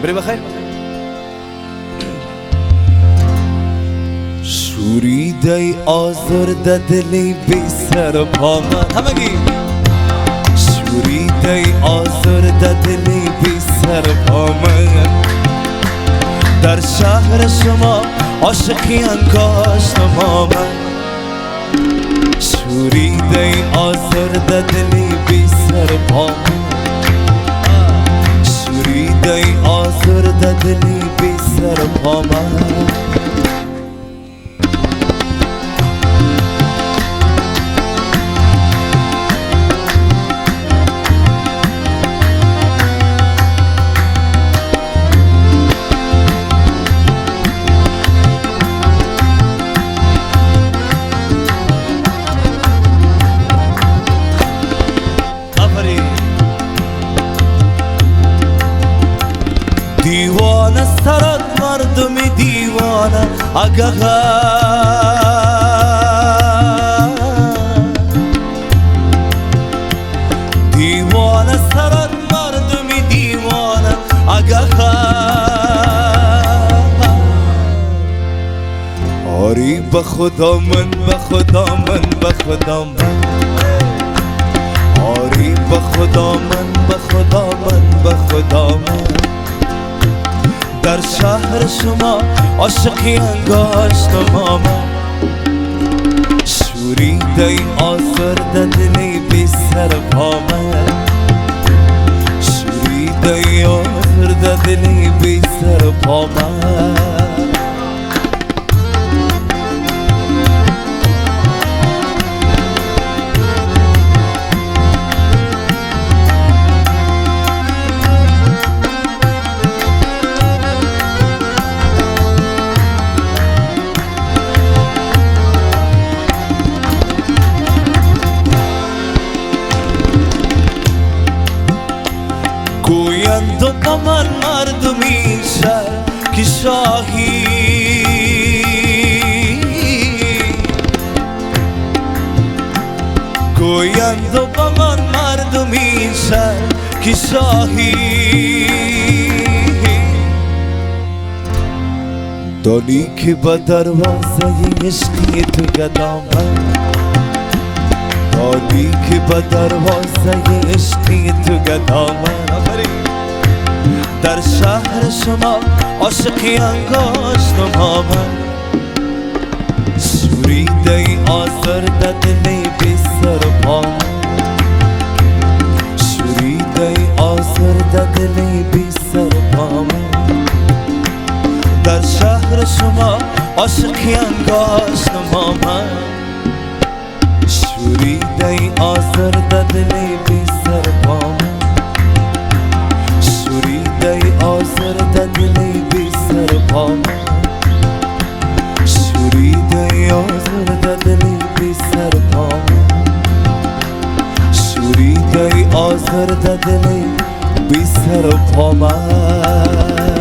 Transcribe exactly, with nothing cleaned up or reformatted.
بری بخیر. شوریده ای آزرده دلی بی سر پا من، همگی شوریده ای آزرده دلی بی سر پا من، در شهر شما عاشقی انگاشت ما من. شوریده ای آزرده دلی بی سر پا من، شوریده ای آزرده دلی بی سر پا من. دیوانه سرت مردمی دیوانه اگه دیوانه سرت مردمی دیوانه اگه آری به خدا من به خدا من به خدا من آری به خدا من به خدا من به خدا من، در شهر شما عاشقی انگاشت ما من. شوریده ای آزرده دلی بی سر پا من، شوریده ای آزرده دلی بی سر پا من. گویند و من مردمی شهر که شاهی، گویند و من مردمی شهر که شاهی، دانی که به دروازه عشقی تو قدم من، دانی که به دروازه عشقی تو قدم من. در شهر شما عاشقی انگاشت ما من. شوریده ای آزرده دلی بی سر پا من، شوریده ای آزرده دلی بی سر پا من، در شهر شما عاشقی انگاشت ما من. شوریده ای آزرده دلی بی سر پا من، شوریده ای آزرده دلی بی سر پا من، شوریده ای آزرده دلی بی سر پا من، شوریده ای آزرده دلی بی سر پا من.